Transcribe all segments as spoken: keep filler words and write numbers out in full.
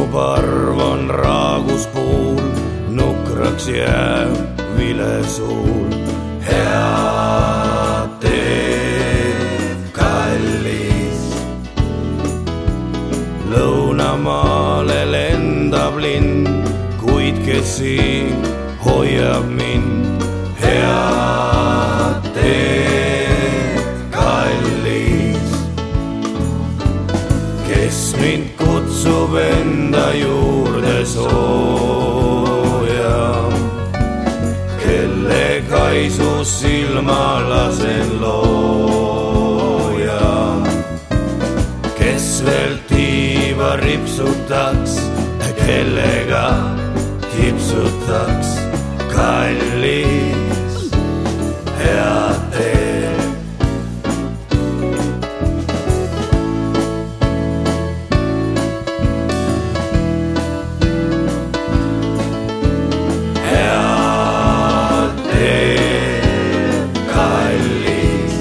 parv on raaguspuul, nukraks jääb vilesuul. Head teed, kallis, lõunamaale lendab linn, kuid kes siin hoiab mind. Head teed, kallis, kes mind kutsub enda juurde sooja, kelle kaisus silma lasen looja, kes veel tiiva ripsutaks, kellega tipsutaks. Kallis, head teed. Head teed, kallis,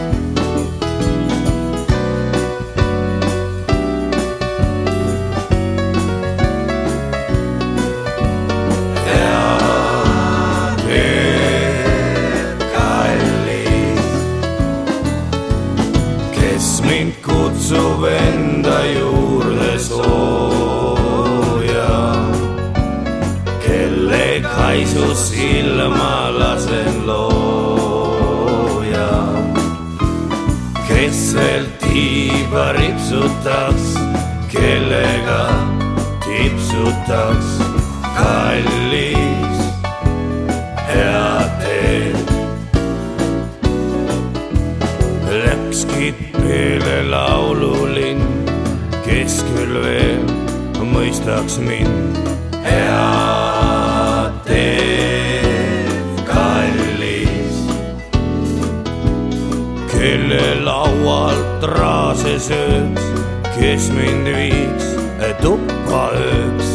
mind kutsub enda juurde sooja, kelle kaisus silma lasen looja, kes veel tiiba ripsutaks, kellega tipsutaks. Kallis, head teed. Läkski peale laululinn, kes küll veel mõistaks mind. Head teed, kallis, kelle laualt raase sööks, kes mind viiks tuppa ööks.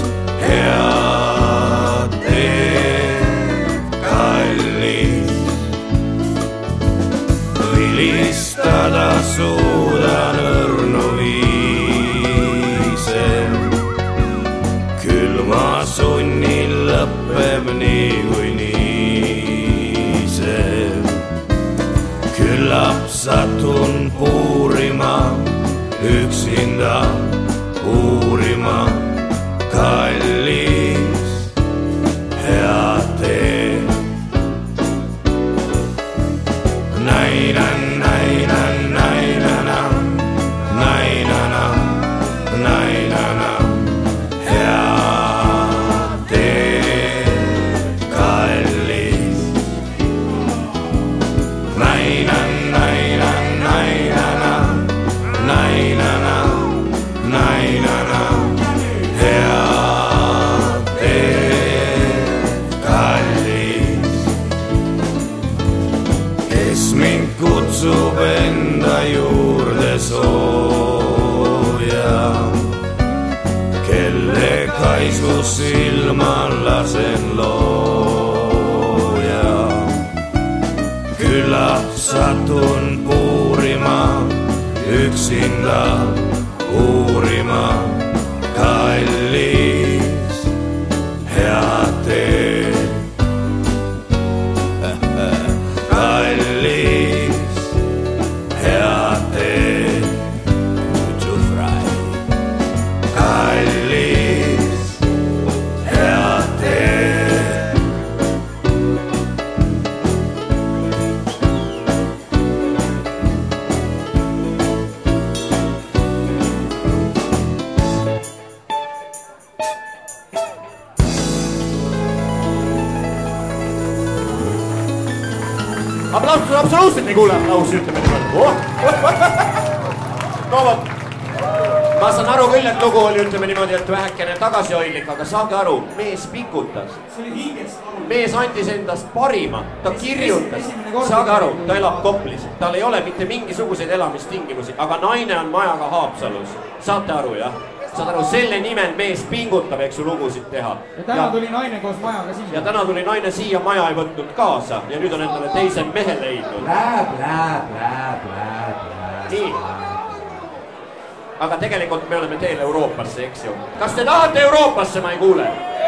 Head teed, kallis, vilistada suudan õrnu viise, küll ma sunnin lõppeb nii kui nii see. Küllap satun puurima, üksinda uurima. Kallis, head teed. Naina, naina, nainana, nainana, nainana. Head teed, kallis. Naina, naina, nainana, nainana, nainana. Head teed, kallis, kes mind kutsub enda juurde sooja, kelle kaisus silma lasen looja. Küllap satun puurima, üksinda uurima. Kallis, head teed. Kallis, head teed. Kallis, head teed. Aplausus absoluutselt ei kuule aplausi, ütleme niimoodi. No vot, ma saan aru küll, et lugu oli, ütleme niimoodi, et vähekene tagasihoidlik, aga saage aru, mees pikutas. Mees andis endast parima, ta kirjutas. Saage aru, ta elab Koplis, tal ei ole mitte mingisuguseid elamistingimusi, aga naine on majaga Haapsalus. Saate aru, jah? Saad aru, selle nimel mees pingutab, eks ju, lugusid teha. Ja täna tuli naine koos majaga siia. Ja täna tuli naine siia, maja ei võtnud kaasa ja nüüd on endale teise mehe leidnud. Lääb, lääb, lääb, lääb, lääb. Nii. aga tegelikult me oleme teel Euroopasse, eks ju. Kas te tahate Euroopasse, ma ei kuule?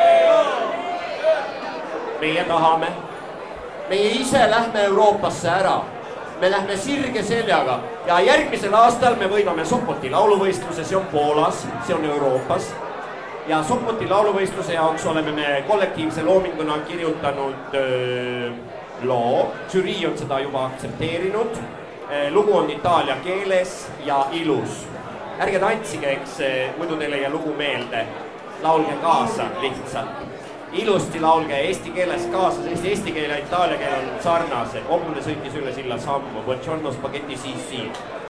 Meie tahame. Meie ise lähme Euroopasse ära. Me lähme sirge seljaga ja järgmisel aastal me võidame Sopoti lauluvõistluse, see on Poolas, see on Euroopas. Ja Sopoti lauluvõistluse jaoks oleme me kollektiivse loominguna kirjutanud öö, loo. Žürii on seda juba aktsepteerinud. Lugu on itaalia keeles ja ilus. Ärge tantsige, eks muidu teile ja lugu meelde. Laulge kaasa lihtsalt. Ilusti laulge eesti keeles kaasa, sest eesti keel ja itaalia keel on sarnase. Hommune sõitis üle silla sammu. Buongiorno spaghetti sissi.